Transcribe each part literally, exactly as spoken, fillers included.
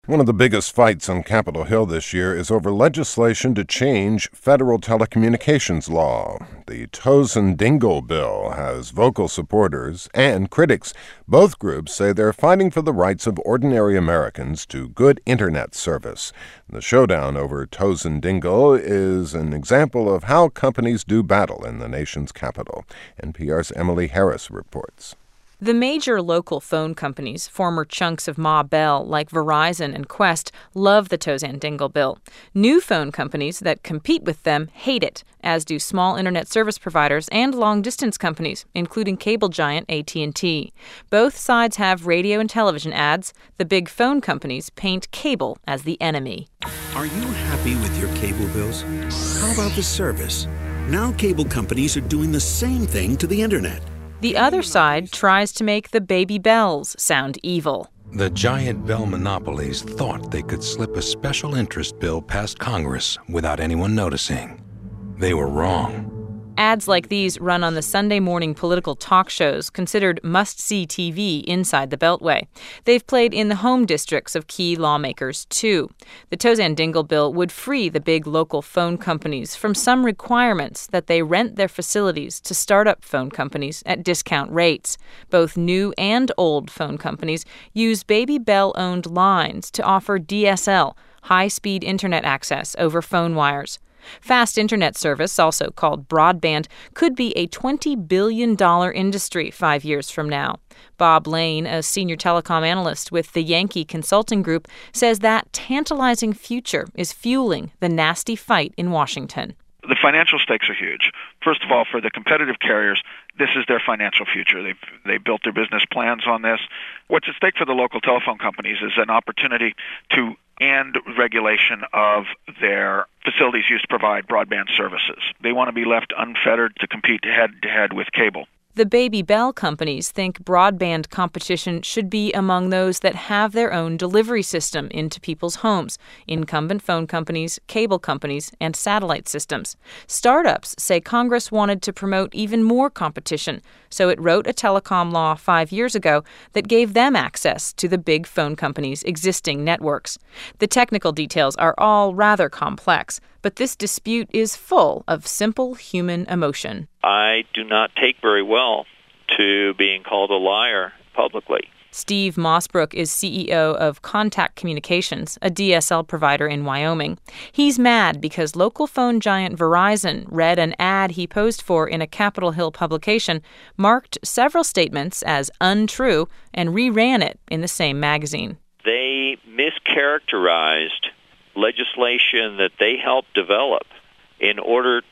One of the biggest fights on Capitol Hill this year is over legislation to change federal telecommunications law. The Tozen-Dingle bill has vocal supporters and critics. Both groups say they're fighting for the rights of ordinary Americans to good Internet service. The showdown over Tozen-Dingle is an example of how companies do battle in the nation's capital. N P R's Emily Harris reports. The major local phone companies, former chunks of Ma Bell like Verizon and Qwest, love the Tozen-Dingle bill. New phone companies that compete with them hate it, as do small Internet service providers and long-distance companies, including cable giant A T and T. Both sides have radio and television ads. The big phone companies paint cable as the enemy. Are you happy with your cable bills? How about the service? Now cable companies are doing the same thing to the Internet. The other side tries to make the baby bells sound evil. The giant bell monopolies thought they could slip a special interest bill past Congress without anyone noticing. They were wrong. Ads like these run on the Sunday morning political talk shows considered must-see T V inside the Beltway. They've played in the home districts of key lawmakers, too. The Tozen-Dingle bill would free the big local phone companies from some requirements that they rent their facilities to startup phone companies at discount rates. Both new and old phone companies use Baby Bell-owned lines to offer D S L, high-speed Internet access over phone wires. Fast Internet service, also called broadband, could be a twenty billion dollars industry five years from now. Bob Lane, a senior telecom analyst with the Yankee Consulting Group, says that tantalizing future is fueling the nasty fight in Washington. The financial stakes are huge. First of all, for the competitive carriers, this is their financial future. They've they built their business plans on this. What's at stake for the local telephone companies is an opportunity to end regulation of their facilities used to provide broadband services. They want to be left unfettered to compete head-to-head with cable. The Baby Bell companies think broadband competition should be among those that have their own delivery system into people's homes, incumbent phone companies, cable companies, and satellite systems. Startups say Congress wanted to promote even more competition, so it wrote a telecom law five years ago that gave them access to the big phone companies' existing networks. The technical details are all rather complex, but this dispute is full of simple human emotion. I do not take very well to being called a liar publicly. Steve Mossbrook is C E O of Contact Communications, a D S L provider in Wyoming. He's mad because local phone giant Verizon read an ad he posed for in a Capitol Hill publication, marked several statements as untrue, and reran it in the same magazine. They mischaracterized legislation that they helped develop in order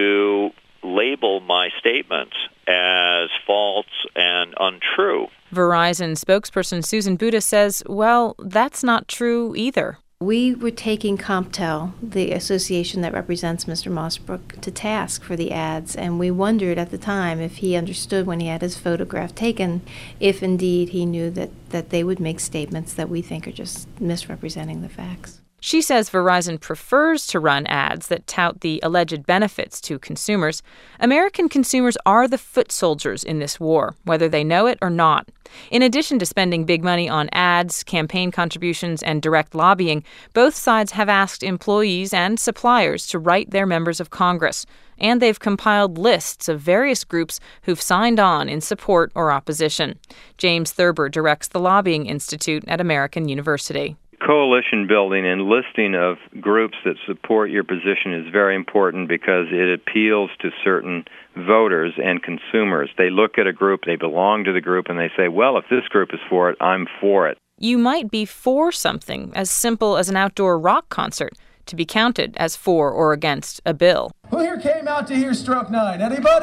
to label my statements as false and untrue. Verizon spokesperson Susan Buda says, well, that's not true either. We were taking CompTel, the association that represents Mister Mossbrook, to task for the ads, and we wondered at the time if he understood when he had his photograph taken, if indeed he knew that, that they would make statements that we think are just misrepresenting the facts. She says Verizon prefers to run ads that tout the alleged benefits to consumers. American consumers are the foot soldiers in this war, whether they know it or not. In addition to spending big money on ads, campaign contributions, and direct lobbying, both sides have asked employees and suppliers to write their members of Congress. And they've compiled lists of various groups who've signed on in support or opposition. James Thurber directs the Lobbying Institute at American University. Coalition building and listing of groups that support your position is very important because it appeals to certain voters and consumers. They look at a group, they belong to the group, and they say, well, if this group is for it, I'm for it. You might be for something as simple as an outdoor rock concert to be counted as for or against a bill. Who here came out to hear Stroke Nine? Anybody?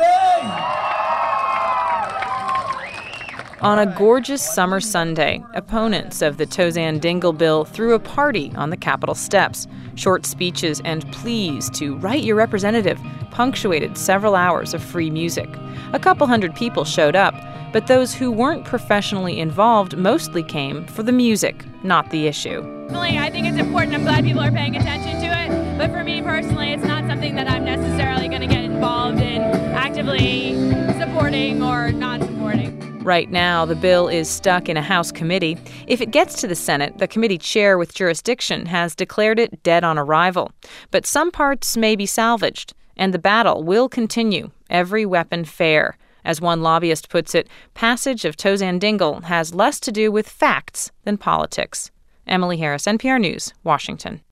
On a gorgeous summer Sunday, opponents of the Tozen-Dingle bill threw a party on the Capitol steps. Short speeches and pleas to write your representative punctuated several hours of free music. A couple hundred people showed up, but those who weren't professionally involved mostly came for the music, not the issue. Personally, I think it's important. I'm glad people are paying attention to it. But for me personally, it's not something that I'm necessarily going to get involved in actively supporting or not supporting. Right now, the bill is stuck in a House committee. If it gets to the Senate, the committee chair with jurisdiction has declared it dead on arrival. But some parts may be salvaged, and the battle will continue, every weapon fair. As one lobbyist puts it, passage of Tozan-Dingle has less to do with facts than politics. Emily Harris, N P R News, Washington.